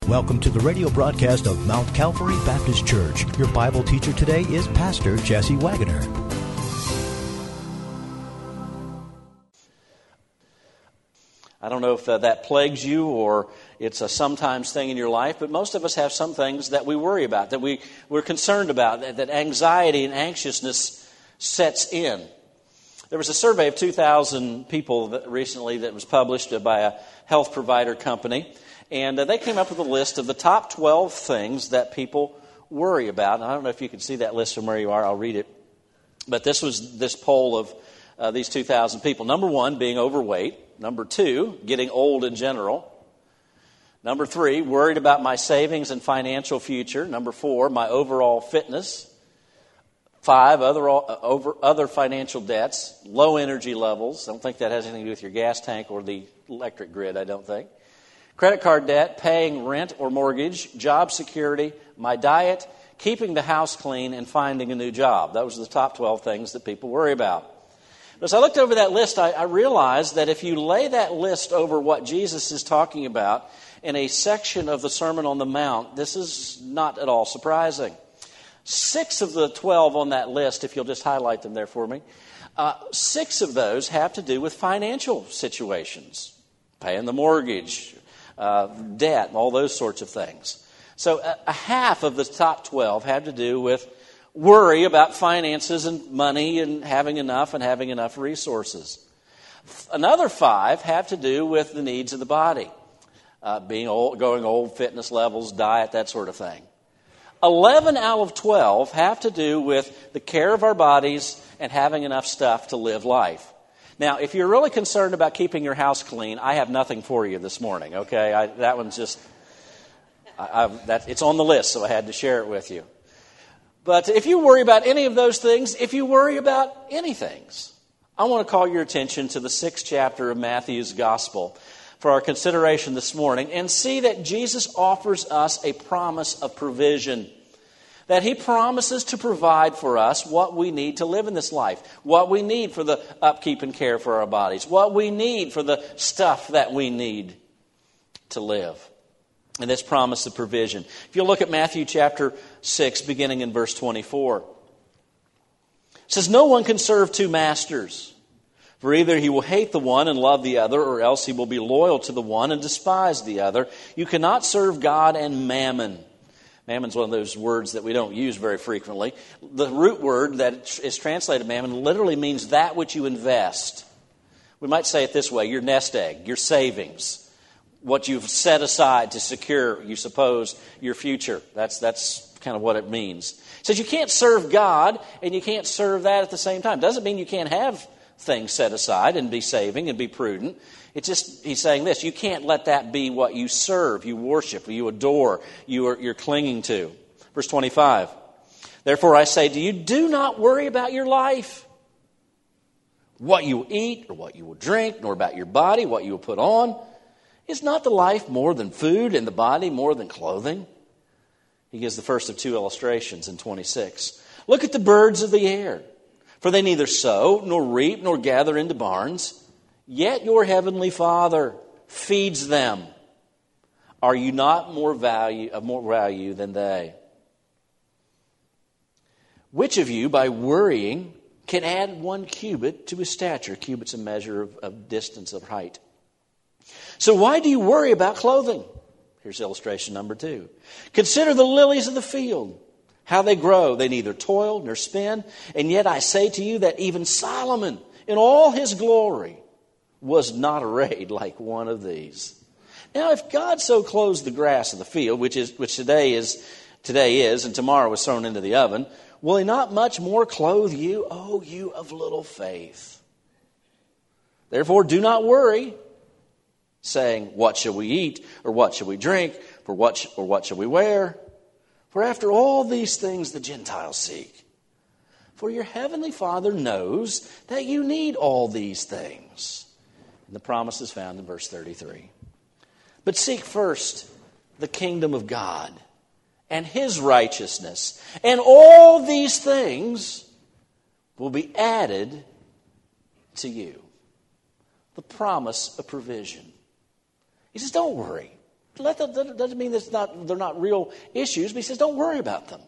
Welcome to the radio broadcast of Mount Calvary Baptist Church. Your Bible teacher today is Pastor Jesse Wagoner. I don't know if that plagues you or it's a sometimes thing in your life, but most of us have some things that we worry about, that we're concerned about, that anxiety and anxiousness sets in. There was a survey of 2,000 people recently that was published by a health provider company, and they came up with a list of the top 12 things that people worry about. And I don't know if you can see that list from where you are. I'll read it. But this was this poll of these 2,000 people. Number 1, being overweight. Number 2, getting old in general. Number 3, worried about my savings and financial future. Number 4, my overall fitness. 5, other financial debts. Low energy levels. I don't think that has anything to do with your gas tank or the electric grid, I don't think. Credit card debt, paying rent or mortgage, job security, my diet, keeping the house clean, and finding a new job. Those are the top 12 things that people worry about. But as I looked over that list, I realized that if you lay that list over what Jesus is talking about in a section of the Sermon on the Mount, this is not at all surprising. 6 of the 12 on that list, if you'll just highlight them there for me, 6 of those have to do with financial situations, paying the mortgage, debt, all those sorts of things. So a half of the top 12 had to do with worry about finances and money and having enough resources. Another 5 have to do with the needs of the body, being old, going old, fitness levels, diet, that sort of thing. 11 out of 12 have to do with the care of our bodies and having enough stuff to live life. Now, if you're really concerned about keeping your house clean, I have nothing for you this morning, okay? That one's just, it's on the list, so I had to share it with you. But if you worry about any of those things, if you worry about any things, I want to call your attention to the 6th chapter of Matthew's Gospel for our consideration this morning and see that Jesus offers us a promise of provision. That He promises to provide for us what we need to live in this life, what we need for the upkeep and care for our bodies, what we need for the stuff that we need to live. And this promise of provision. If you look at Matthew chapter 6, beginning in verse 24, it says, "No one can serve 2 masters, for either he will hate the one and love the other, or else he will be loyal to the one and despise the other. You cannot serve God and mammon." Mammon's one of those words that we don't use very frequently. The root word that is translated mammon literally means that which you invest. We might say it this way: your nest egg, your savings, what you've set aside to secure, you suppose, your future. That's kind of what it means. It says you can't serve God and you can't serve that at the same time. Doesn't mean you can't have things set aside and be saving and be prudent. It's just, he's saying this: you can't let that be what you serve, you worship, you adore, you're clinging to. Verse 25, "Therefore I say to you, do not worry about your life, what you will eat or what you will drink, nor about your body, what you will put on. Is not the life more than food and the body more than clothing?" He gives the first of 2 illustrations in 26. "Look at the birds of the air, for they neither sow nor reap nor gather into barns, yet your heavenly Father feeds them. Are you not of more value than they? Which of you, by worrying, can add 1 cubit to his stature?" Cubit's a measure of distance, of height. "So why do you worry about clothing?" Here's illustration number 2. "Consider the lilies of the field, how they grow. They neither toil nor spin. And yet I say to you that even Solomon, in all his glory, was not arrayed like one of these. Now, if God so clothes the grass of the field, which today is, and tomorrow is thrown into the oven, will He not much more clothe you, O you of little faith? Therefore, do not worry, saying, what shall we eat, or what shall we drink, or what shall we wear? For after all these things the Gentiles seek. For your heavenly Father knows that you need all these things." And the promise is found in verse 33. "But seek first the kingdom of God and His righteousness, and all these things will be added to you." The promise of provision. He says, don't worry. doesn't mean they're not real issues, but he says don't worry about them.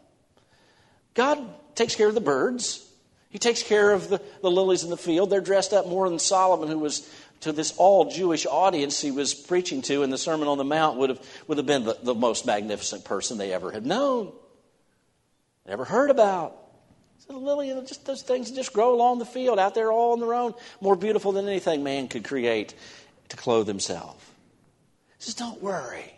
God takes care of the birds. He takes care of the lilies in the field. They're dressed up more than Solomon, who was, to this all-Jewish audience he was preaching to in the Sermon on the Mount, would have been the most magnificent person they ever had known, ever heard about. So the lily, just those things just grow along the field, out there all on their own, more beautiful than anything man could create to clothe himself. He says, don't worry.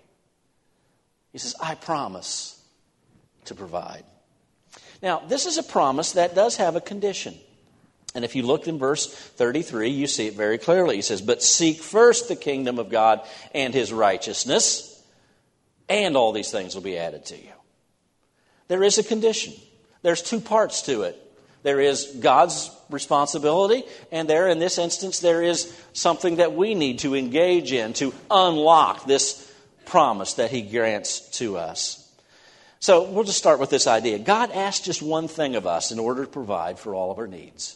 He says, I promise to provide. Now, this is a promise that does have a condition. And if you look in verse 33, you see it very clearly. He says, but seek first the kingdom of God and his righteousness, and all these things will be added to you. There is a condition. There's two parts to it. There is God's responsibility, and there, in this instance, there is something that we need to engage in to unlock this promise that he grants to us. So we'll just start with this idea. God asks just one thing of us in order to provide for all of our needs.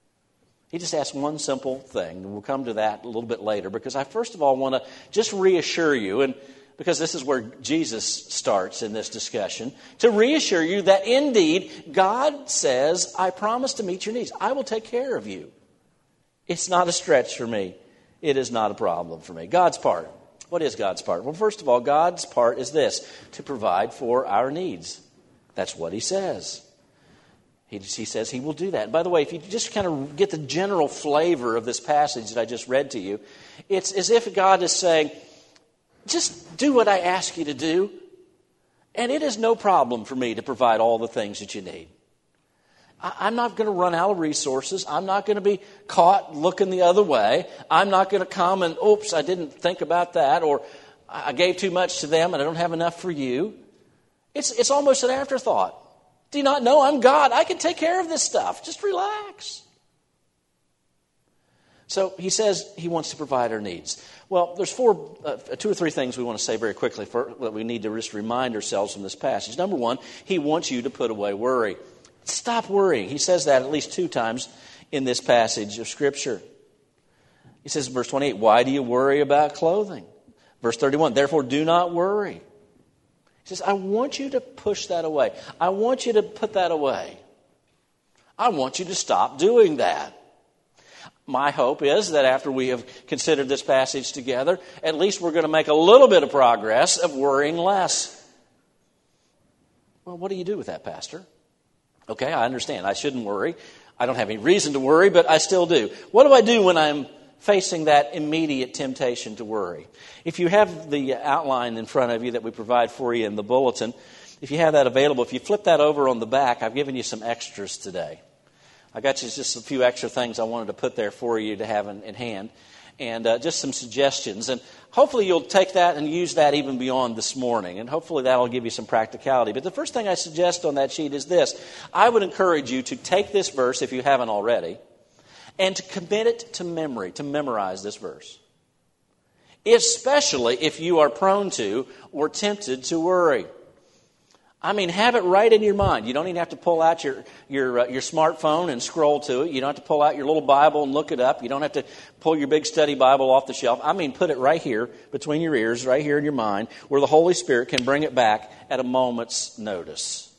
He just asks one simple thing, and we'll come to that a little bit later, because I first of all want to just reassure you, and because this is where Jesus starts in this discussion, to reassure you that indeed God says, I promise to meet your needs. I will take care of you. It's not a stretch for me. It is not a problem for me. God's part. What is God's part? Well, first of all, God's part is this, to provide for our needs. That's what he says. He says he will do that. And by the way, if you just kind of get the general flavor of this passage that I just read to you, it's as if God is saying, just do what I ask you to do, and it is no problem for me to provide all the things that you need. I'm not going to run out of resources. I'm not going to be caught looking the other way. I'm not going to come and, oops, I didn't think about that, or I gave too much to them and I don't have enough for you. It's almost an afterthought. Do you not know I'm God? I can take care of this stuff. Just relax. So he says he wants to provide our needs. Well, there's two or three things we want to say very quickly that we need to just remind ourselves from this passage. Number one, he wants you to put away worry. Stop worrying. He says that at least 2 times in this passage of Scripture. He says in verse 28, why do you worry about clothing? Verse 31, therefore do not worry. He says, I want you to push that away. I want you to put that away. I want you to stop doing that. My hope is that after we have considered this passage together, at least we're going to make a little bit of progress of worrying less. Well, what do you do with that, Pastor? Okay, I understand. I shouldn't worry. I don't have any reason to worry, but I still do. What do I do when I'm facing that immediate temptation to worry? If you have the outline in front of you that we provide for you in the bulletin, if you have that available, if you flip that over on the back, I've given you some extras today. I got you just a few extra things I wanted to put there for you to have in hand, and just some suggestions. And hopefully you'll take that and use that even beyond this morning, and hopefully that'll give you some practicality. But the first thing I suggest on that sheet is this. I would encourage you to take this verse, if you haven't already, and to commit it to memory, to memorize this verse. Especially if you are prone to or tempted to worry. I mean, have it right in your mind. You don't even have to pull out your smartphone and scroll to it. You don't have to pull out your little Bible and look it up. You don't have to pull your big study Bible off the shelf. I mean, put it right here between your ears, right here in your mind, where the Holy Spirit can bring it back at a moment's notice.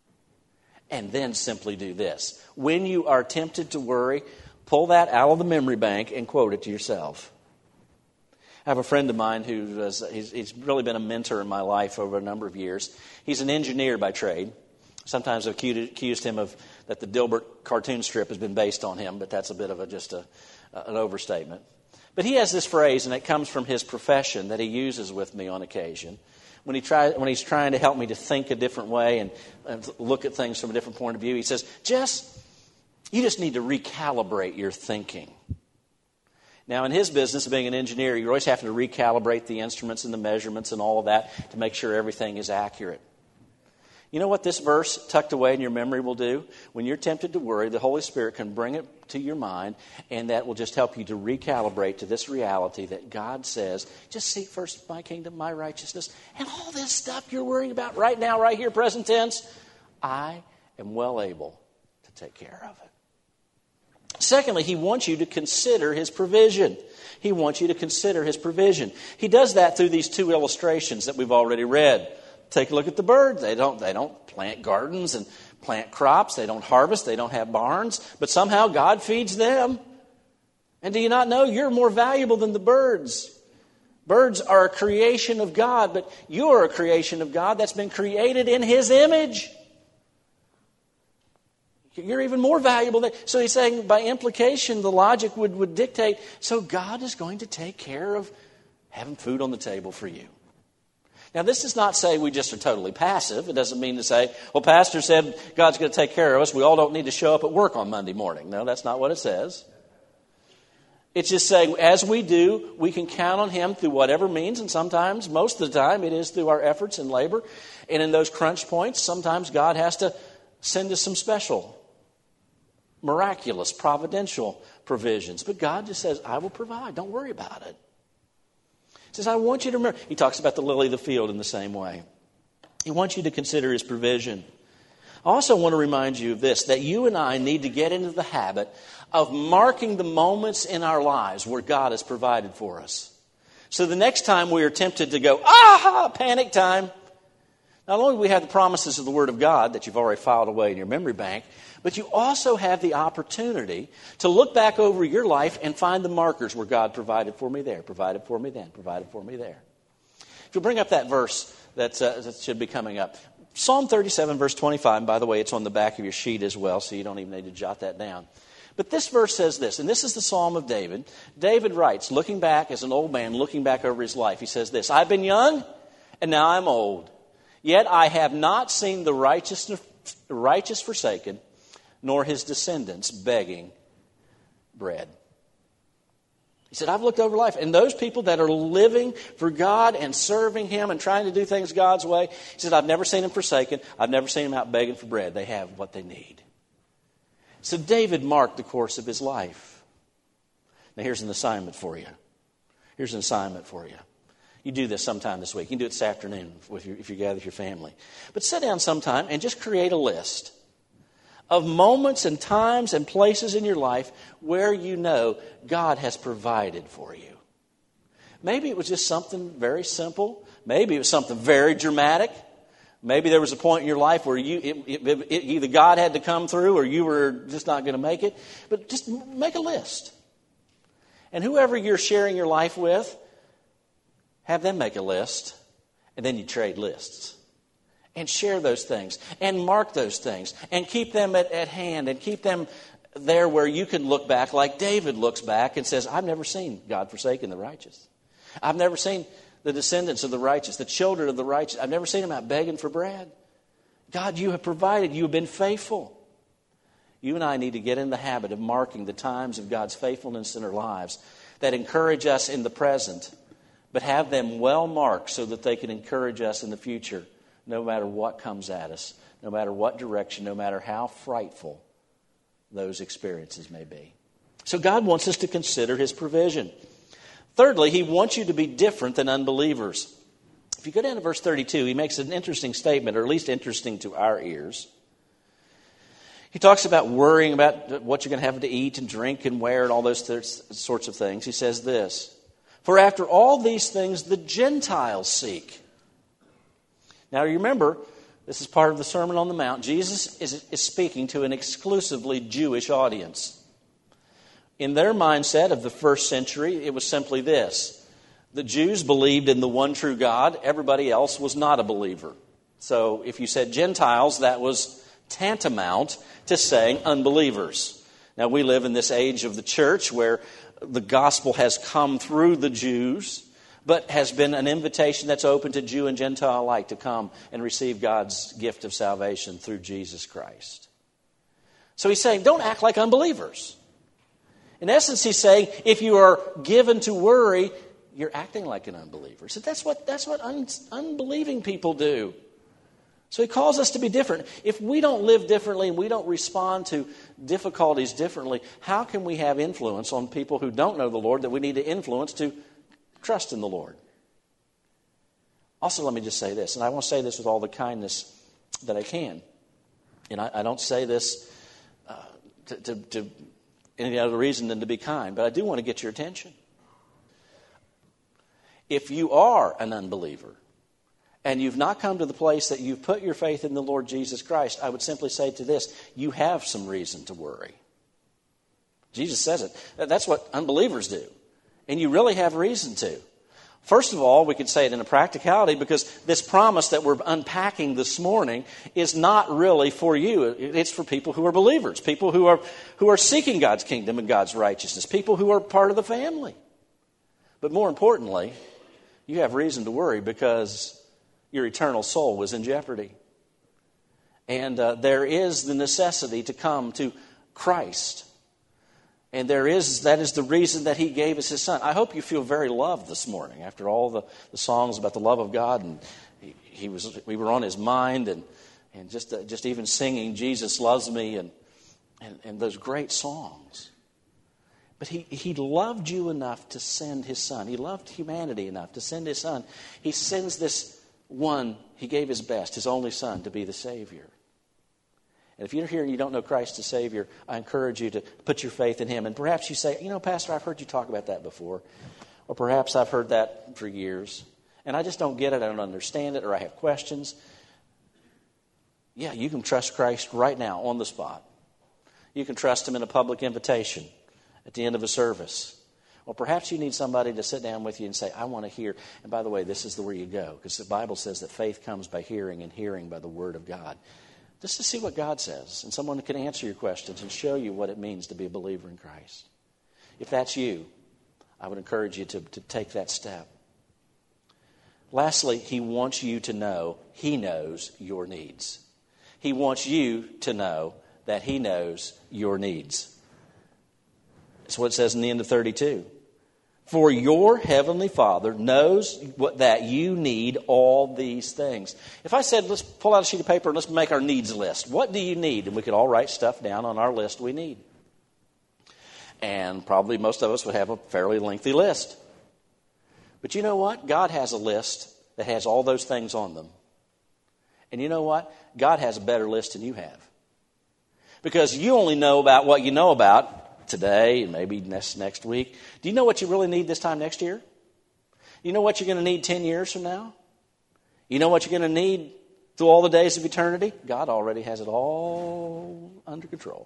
And then simply do this. When you are tempted to worry, pull that out of the memory bank and quote it to yourself. I have a friend of mine he's really been a mentor in my life over a number of years. He's an engineer by trade. Sometimes I've accused him of that the Dilbert cartoon strip has been based on him, but that's a bit of an overstatement. But he has this phrase, and it comes from his profession, that he uses with me on occasion. When he's trying to help me to think a different way and look at things from a different point of view, he says, Jess, you just need to recalibrate your thinking. Now, in his business of being an engineer, you're always having to recalibrate the instruments and the measurements and all of that to make sure everything is accurate. You know what this verse tucked away in your memory will do? When you're tempted to worry, the Holy Spirit can bring it to your mind, and that will just help you to recalibrate to this reality that God says, just seek first my kingdom, my righteousness, and all this stuff you're worrying about right now, right here, present tense, I am well able to take care of it. Secondly, he wants you to consider his provision. He wants you to consider his provision. He does that through these two illustrations that we've already read. Take a look at the birds. They don't plant gardens and plant crops. They don't harvest. They don't have barns. But somehow God feeds them. And do you not know you're more valuable than the birds? Birds are a creation of God, but you are a creation of God that's been created in his image. You're even more valuable. So he's saying, by implication, the logic would dictate, so God is going to take care of having food on the table for you. Now, this does not say we just are totally passive. It doesn't mean to say, well, Pastor said God's going to take care of us. We all don't need to show up at work on Monday morning. No, that's not what it says. It's just saying, as we do, we can count on him through whatever means, and sometimes, most of the time, it is through our efforts and labor. And in those crunch points, sometimes God has to send us some special, miraculous, providential provisions. But God just says, I will provide. Don't worry about it. He says, I want you to remember. He talks about the lily of the field in the same way. He wants you to consider his provision. I also want to remind you of this, that you and I need to get into the habit of marking the moments in our lives where God has provided for us. So the next time we are tempted to go, panic time, not only do we have the promises of the Word of God that you've already filed away in your memory bank, but you also have the opportunity to look back over your life and find the markers where God provided for me there, provided for me then, provided for me there. If you'll bring up that verse that should be coming up. Psalm 37, verse 25, and by the way, it's on the back of your sheet as well, so you don't even need to jot that down. But this verse says this, and this is the Psalm of David. David writes, looking back as an old man, looking back over his life, he says this, I've been young, and now I'm old. Yet I have not seen the righteous forsaken, nor his descendants begging bread. He said, I've looked over life, and those people that are living for God and serving him and trying to do things God's way, he said, I've never seen them forsaken. I've never seen them out begging for bread. They have what they need. So David marked the course of his life. Now here's an assignment for you. Here's an assignment for you. You do this sometime this week. You can do it this afternoon if you gather with your family. But sit down sometime and just create a list of moments and times and places in your life where you know God has provided for you. Maybe it was just something very simple. Maybe it was something very dramatic. Maybe there was a point in your life where either God had to come through or you were just not going to make it. But just make a list. And whoever you're sharing your life with, have them make a list. And then you trade lists. And share those things. And mark those things. And keep them at hand. And keep them there where you can look back like David looks back and says, I've never seen God forsaken the righteous. I've never seen the descendants of the righteous, the children of the righteous. I've never seen them out begging for bread. God, you have provided. You have been faithful. You and I need to get in the habit of marking the times of God's faithfulness in our lives that encourage us in the present, but have them well marked so that they can encourage us in the future, no matter what comes at us, no matter what direction, no matter how frightful those experiences may be. So God wants us to consider his provision. Thirdly, he wants you to be different than unbelievers. If you go down to verse 32, he makes an interesting statement, or at least interesting to our ears. He talks about worrying about what you're going to have to eat and drink and wear and all those sorts of things. He says this, for after all these things the Gentiles seek. Now you remember, this is part of the Sermon on the Mount. Jesus is speaking to an exclusively Jewish audience. In their mindset of the first century, it was simply this. The Jews believed in the one true God. Everybody else was not a believer. So if you said Gentiles, that was tantamount to saying unbelievers. Now we live in this age of the church where the gospel has come through the Jews, but has been an invitation that's open to Jew and Gentile alike to come and receive God's gift of salvation through Jesus Christ. So he's saying, don't act like unbelievers. In essence, he's saying, if you are given to worry, you're acting like an unbeliever. So that's what unbelieving people do. So he calls us to be different. If we don't live differently and we don't respond to difficulties differently, how can we have influence on people who don't know the Lord that we need to influence to trust in the Lord? Also, let me just say this, and I want to say this with all the kindness that I can. And I don't say this to any other reason than to be kind, but I do want to get your attention. If you are an unbeliever and you've not come to the place that you've put your faith in the Lord Jesus Christ, I would simply say to this, you have some reason to worry. Jesus says it. That's what unbelievers do. And you really have reason to. First of all, we could say it in a practicality because this promise that we're unpacking this morning is not really for you. It's for people who are believers, people who are seeking God's kingdom and God's righteousness, people who are part of the family. But more importantly, you have reason to worry because your eternal soul was in jeopardy. And there is the necessity to come to Christ. And that is the reason that He gave us His Son. I hope you feel very loved this morning after all the songs about the love of God. And we were on His mind and just even singing Jesus Loves Me and those great songs. But he loved you enough to send His Son. He loved humanity enough to send His Son. He sends this one, He gave His best, His only Son, to be the Savior. And if you're here and you don't know Christ as Savior, I encourage you to put your faith in Him. And perhaps you say, Pastor, I've heard you talk about that before. Or perhaps I've heard that for years. And I just don't get it, I don't understand it, or I have questions. Yeah, you can trust Christ right now on the spot. You can trust Him in a public invitation at the end of a service. Or perhaps you need somebody to sit down with you and say, I want to hear. And by the way, this is where you go. Because the Bible says that faith comes by hearing and hearing by the Word of God. Just to see what God says. And someone can answer your questions and show you what it means to be a believer in Christ. If that's you, I would encourage you to take that step. Lastly, He wants you to know He knows your needs. He wants you to know that He knows your needs. That's what it says in the end of 32. For your heavenly Father knows that you need all these things. If I said, let's pull out a sheet of paper and let's make our needs list. What do you need? And we could all write stuff down on our list we need. And probably most of us would have a fairly lengthy list. But you know what? God has a list that has all those things on them. And you know what? God has a better list than you have. Because you only know about what you know about today and maybe next week. Do you know what you really need this time next year? You know what you're going to need 10 years from now? You know what you're going to need through all the days of eternity? God already has it all under control.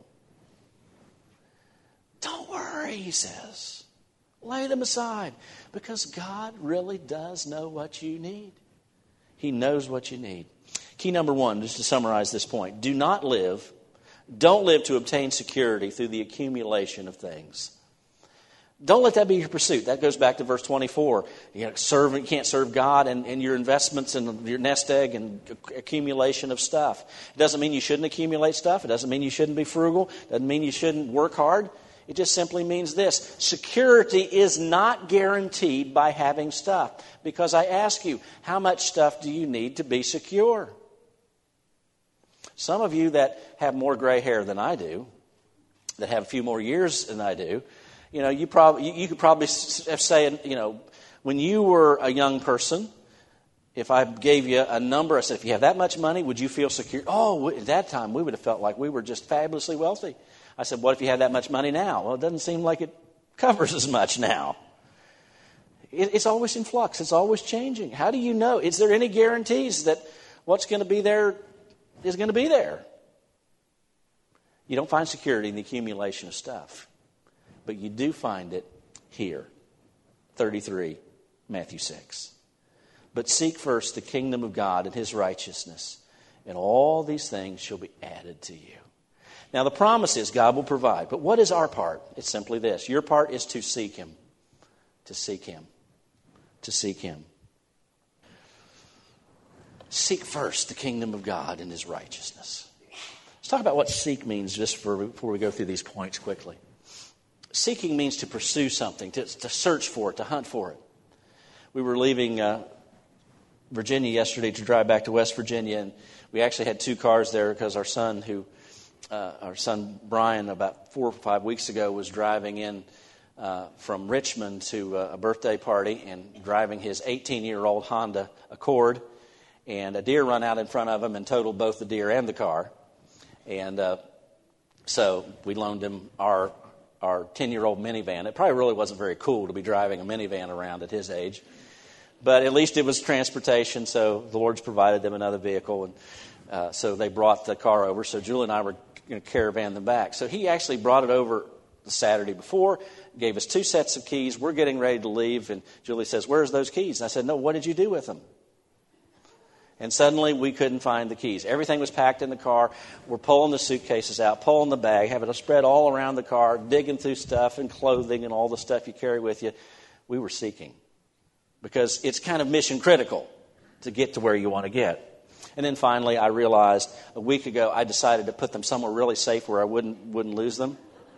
Don't worry, He says. Lay them aside because God really does know what you need. He knows what you need. Key number 1, just to summarize this point. Don't live to obtain security through the accumulation of things. Don't let that be your pursuit. That goes back to verse 24. You can't serve God and your investments and your nest egg and accumulation of stuff. It doesn't mean you shouldn't accumulate stuff. It doesn't mean you shouldn't be frugal. It doesn't mean you shouldn't work hard. It just simply means this. Security is not guaranteed by having stuff. Because I ask you, how much stuff do you need to be secure? Some of you that have more gray hair than I do, that have a few more years than I do, you could probably say, when you were a young person, if I gave you a number, I said, if you have that much money, would you feel secure? Oh, at that time, we would have felt like we were just fabulously wealthy. I said, what if you had that much money now? Well, it doesn't seem like it covers as much now. It's always in flux. It's always changing. How do you know? Is there any guarantees that what's going to be there is going to be there? You don't find security in the accumulation of stuff. But you do find it here. 33, Matthew 6. But seek first the kingdom of God and His righteousness, and all these things shall be added to you. Now the promise is God will provide. But what is our part? It's simply this. Your part is to seek Him. To seek Him. To seek Him. Seek first the kingdom of God and His righteousness. Let's talk about what seek means just before we go through these points quickly. Seeking means to pursue something, to search for it, to hunt for it. We were leaving Virginia yesterday to drive back to West Virginia, and we actually had 2 cars there because our son Brian, about 4 or 5 weeks ago, was driving in from Richmond to a birthday party and driving his 18-year-old Honda Accord. And a deer run out in front of him and totaled both the deer and the car. And so we loaned him our our 10-year-old minivan. It probably really wasn't very cool to be driving a minivan around at his age. But at least it was transportation, so the Lord's provided them another vehicle. And so they brought the car over. So Julie and I were going to caravan them back. So he actually brought it over the Saturday before, gave us 2 sets of keys. We're getting ready to leave, and Julie says, "Where's those keys?" And I said, "No, what did you do with them?" And suddenly we couldn't find the keys. Everything was packed in the car. We're pulling the suitcases out, pulling the bag, having it spread all around the car, digging through stuff and clothing and all the stuff you carry with you. We were seeking, because it's kind of mission critical to get to where you want to get. And then finally, I realized a week ago, I decided to put them somewhere really safe where I wouldn't lose them.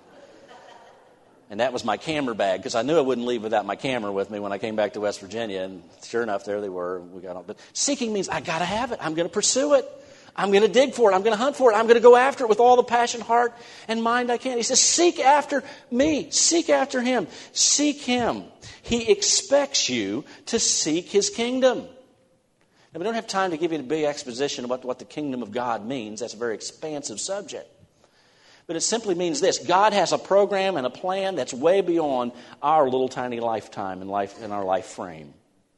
And that was my camera bag, because I knew I wouldn't leave without my camera with me when I came back to West Virginia. And sure enough, there they were. We got on. But seeking means I got to have it. I'm going to pursue it. I'm going to dig for it. I'm going to hunt for it. I'm going to go after it with all the passion, heart, and mind I can. He says, seek after me. Seek after him. Seek him. He expects you to seek his kingdom. Now, we don't have time to give you a big exposition about what the kingdom of God means. That's a very expansive subject. But it simply means this: God has a program and a plan that's way beyond our little tiny lifetime and our life frame.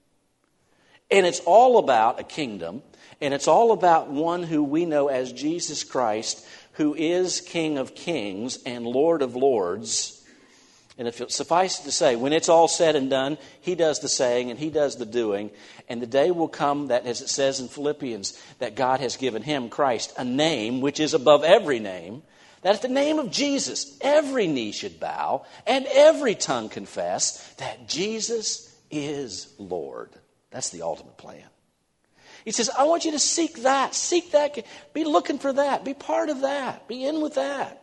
And it's all about a kingdom, and it's all about one who we know as Jesus Christ, who is King of kings and Lord of lords. And if it suffices to say, when it's all said and done, he does the saying and he does the doing. And the day will come that, as it says in Philippians, that God has given him, Christ, a name which is above every name, that at the name of Jesus, every knee should bow and every tongue confess that Jesus is Lord. That's the ultimate plan. He says, I want you to seek that. Seek that. Be looking for that. Be part of that. Be in with that.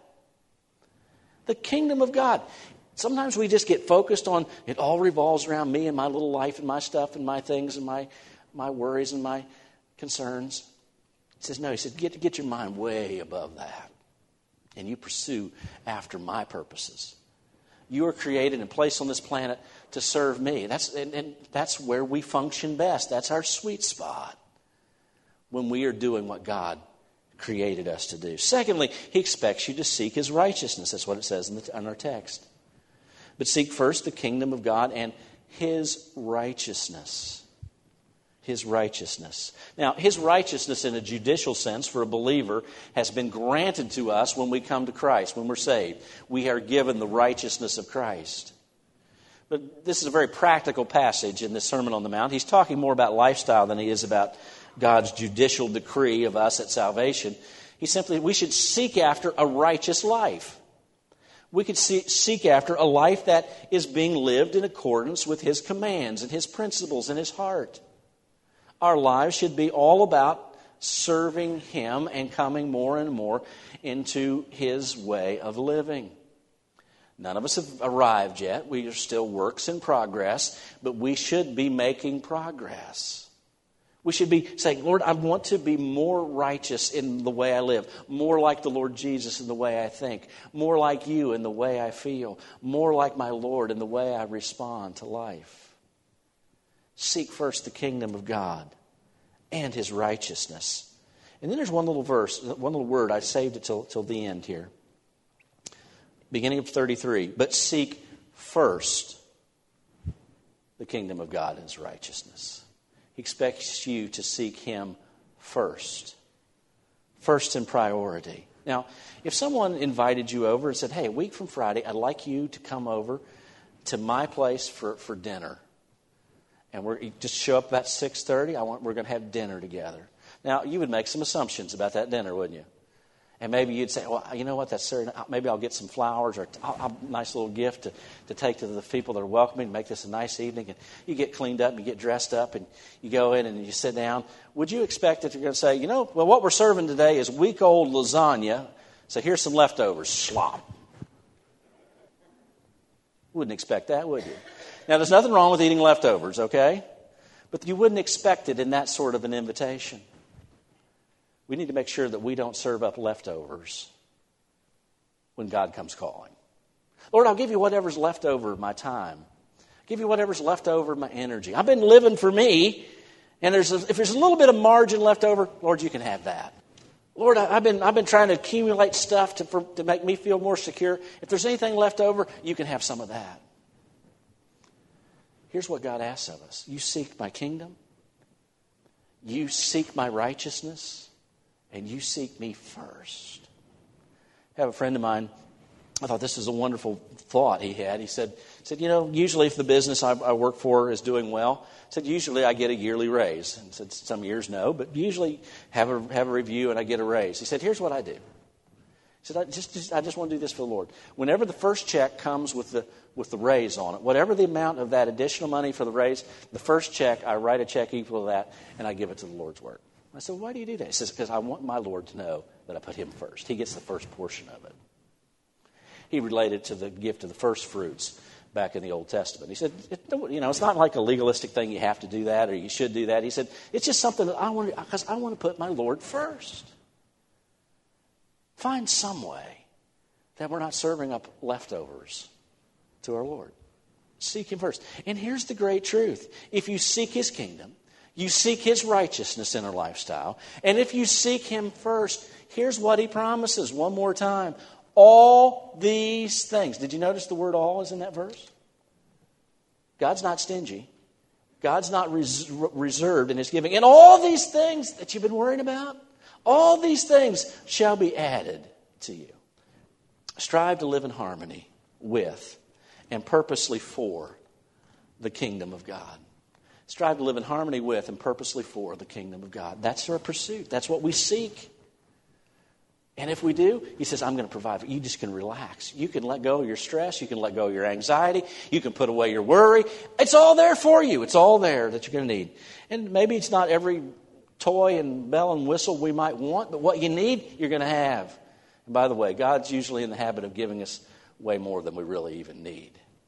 The kingdom of God. Sometimes we just get focused on, it all revolves around me and my little life and my stuff and my things and my worries and my concerns. He says, no, he says, get your mind way above that. And you pursue after my purposes. You are created and placed on this planet to serve me. And that's where we function best. That's our sweet spot, when we are doing what God created us to do. Secondly, he expects you to seek his righteousness. That's what it says in our text. But seek first the kingdom of God and his righteousness. His righteousness. Now, his righteousness in a judicial sense for a believer has been granted to us when we come to Christ, when we're saved. We are given the righteousness of Christ. But this is a very practical passage in the Sermon on the Mount. He's talking more about lifestyle than he is about God's judicial decree of us at salvation. We should seek after a righteous life. We could seek after a life that is being lived in accordance with his commands and his principles and his heart. Our lives should be all about serving him and coming more and more into his way of living. None of us have arrived yet. We are still works in progress, but we should be making progress. We should be saying, Lord, I want to be more righteous in the way I live, more like the Lord Jesus in the way I think, more like you in the way I feel, more like my Lord in the way I respond to life. Seek first the kingdom of God and his righteousness. And then there's one little verse, one little word. I saved it till the end here. Beginning of 33. But seek first the kingdom of God and his righteousness. He expects you to seek him first. First in priority. Now, if someone invited you over and said, hey, a week from Friday, I'd like you to come over to my place for dinner. And you just show up about 6:30. We're going to have dinner together. Now, you would make some assumptions about that dinner, wouldn't you? And maybe you'd say, well, you know what, that's certain. Maybe I'll get some flowers or a nice little gift to take to the people that are welcoming, make this a nice evening. And you get cleaned up, and you get dressed up, and you go in and you sit down. Would you expect that you're going to say, well, what we're serving today is week-old lasagna, so here's some leftovers, slop. Wouldn't expect that, would you? Now, there's nothing wrong with eating leftovers, okay? But you wouldn't expect it in that sort of an invitation. We need to make sure that we don't serve up leftovers when God comes calling. Lord, I'll give you whatever's left over of my time. I'll give you whatever's left over of my energy. I've been living for me, and if there's a little bit of margin left over, Lord, you can have that. Lord, I've been trying to accumulate stuff to make me feel more secure. If there's anything left over, you can have some of that. Here's what God asks of us. You seek my kingdom, you seek my righteousness, and you seek me first. I have a friend of mine, I thought this was a wonderful thought he had. He said, usually if the business I work for is doing well, usually I get a yearly raise. And said, some years no, but usually have a review and I get a raise. He said, here's what I do. He said, I just want to do this for the Lord. Whenever the first check comes with the raise on it, whatever the amount of that additional money for the raise, the first check, I write a check equal to that, and I give it to the Lord's work. I said, why do you do that? He says, because I want my Lord to know that I put him first. He gets the first portion of it. He related to the gift of the first fruits back in the Old Testament. He said, it's not like a legalistic thing you have to do that or you should do that. He said, it's just something that I want to put my Lord first. Find some way that we're not serving up leftovers to our Lord. Seek him first. And here's the great truth. If you seek his kingdom, you seek his righteousness in our lifestyle, and if you seek him first, here's what he promises one more time. All these things. Did you notice the word all is in that verse? God's not stingy. God's not reserved in his giving. And all these things that you've been worrying about, all these things shall be added to you. Strive to live in harmony with and purposely for the kingdom of God. Strive to live in harmony with and purposely for the kingdom of God. That's our pursuit. That's what we seek. And if we do, he says, I'm going to provide for you. You just can relax. You can let go of your stress. You can let go of your anxiety. You can put away your worry. It's all there for you. It's all there that you're going to need. And maybe it's not every toy and bell and whistle we might want, but what you need, you're going to have. And by the way, God's usually in the habit of giving us way more than we really even need.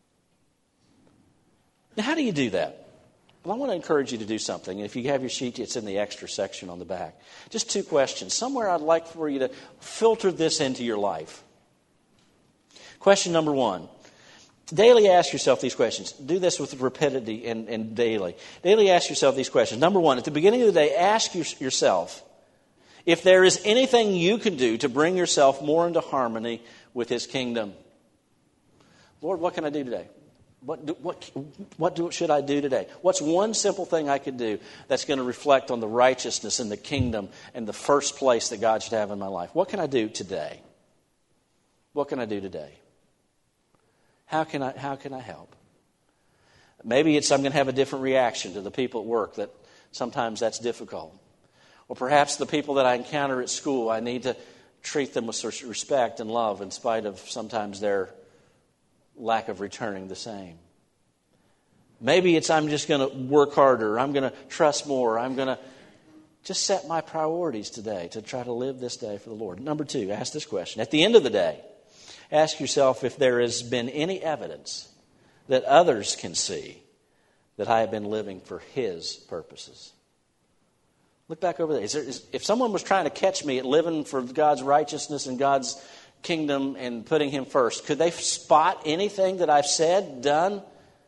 Now, how do you do that? Well, I want to encourage you to do something. If you have your sheet, it's in the extra section on the back. Just 2 questions. Somewhere I'd like for you to filter this into your life. Question number 1. Daily ask yourself these questions. Do this with rapidity and daily. Daily ask yourself these questions. Number 1, at the beginning of the day, ask yourself if there is anything you can do to bring yourself more into harmony with his kingdom. Lord, what can I do today? What should I do today? What's one simple thing I could do that's going to reflect on the righteousness and the kingdom and the first place that God should have in my life? What can I do today? What can I do today? How can I help? Maybe it's I'm going to have a different reaction to the people at work. That sometimes that's difficult. Or perhaps the people that I encounter at school, I need to treat them with respect and love in spite of sometimes their lack of returning the same. Maybe it's I'm just going to work harder. I'm going to trust more. I'm going to just set my priorities today to try to live this day for the Lord. Number 2, ask this question. At the end of the day, ask yourself if there has been any evidence that others can see that I have been living for his purposes. Look back over there. If someone was trying to catch me at living for God's righteousness and God's kingdom and putting him first, could they spot anything that I've said, done,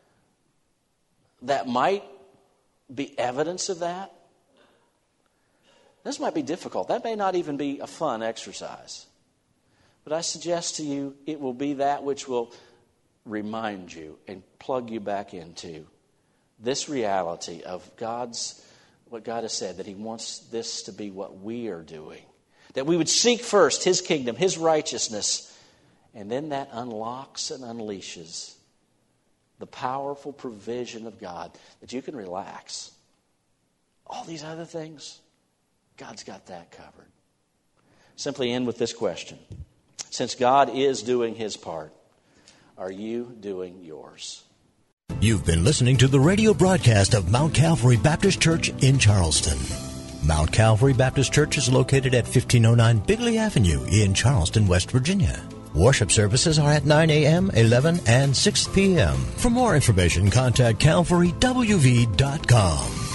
that might be evidence of that? This might be difficult. That may not even be a fun exercise. But I suggest to you it will be that which will remind you and plug you back into this reality of what God has said, that he wants this to be what we are doing. That we would seek first his kingdom, his righteousness, and then that unlocks and unleashes the powerful provision of God that you can relax. All these other things, God's got that covered. Simply end with this question. Since God is doing his part, are you doing yours? You've been listening to the radio broadcast of Mount Calvary Baptist Church in Charleston. Mount Calvary Baptist Church is located at 1509 Bigley Avenue in Charleston, West Virginia. Worship services are at 9 a.m., 11, and 6 p.m. For more information, contact calvarywv.com.